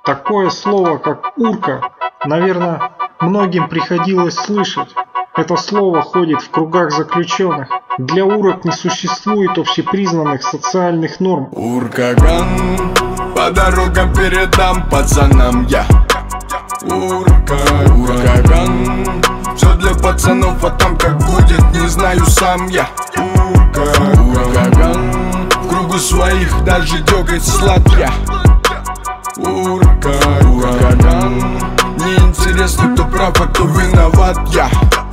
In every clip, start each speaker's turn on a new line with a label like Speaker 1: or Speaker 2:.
Speaker 1: Такое слово, как урка, наверное, многим приходилось слышать. Это слово ходит в кругах заключенных. Для урок не существует общепризнанных социальных норм.
Speaker 2: Уркаган, по дорогам передам пацанам я. Уркаган, все для пацанов, а там как будет, не знаю сам я. Уркаган, в кругу своих даже дёготь сладкая. Уркаган, неинтересно, кто прав, а кто виноват я.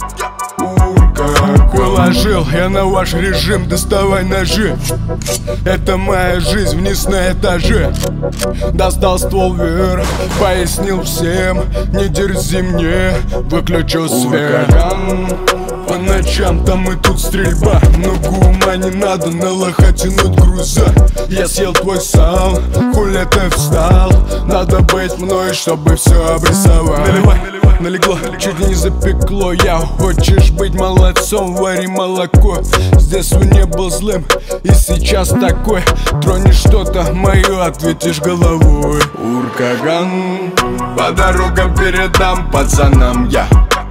Speaker 2: Положил я на ваш режим, доставай ножи. Это моя жизнь вниз на этаже. Достал ствол вверх, пояснил всем: не дерзи мне, выключу свет. По ночам там и тут стрельба, много ума не надо, на лоха тянуть груза. Я съел твой сал, хули ты встал? Надо быть мной, чтобы все обрисовать. Наливай, налегло, чуть не запекло. Я хочешь быть молодцом, вари молоко. С детства не был злым и сейчас такой. Тронешь что-то мое, ответишь головой. Уркаган, по дорогам передам пацанам я.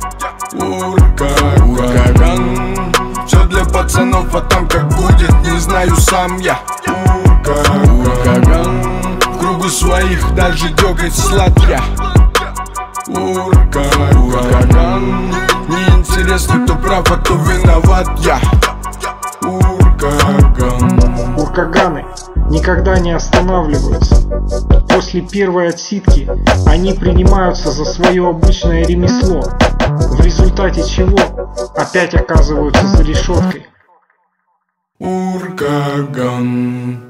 Speaker 2: Уркаган, все для пацанов, а там как будет, не знаю сам я. Уркаган, в кругу своих даже дёготь сладкая. Уркаган, неинтересно, кто прав, а кто виноват я. Уркаган.
Speaker 1: Уркаганы никогда не останавливаются. После первой отсидки они принимаются за свое обычное ремесло, в результате чего опять оказываются за решеткой.
Speaker 2: Уркаган.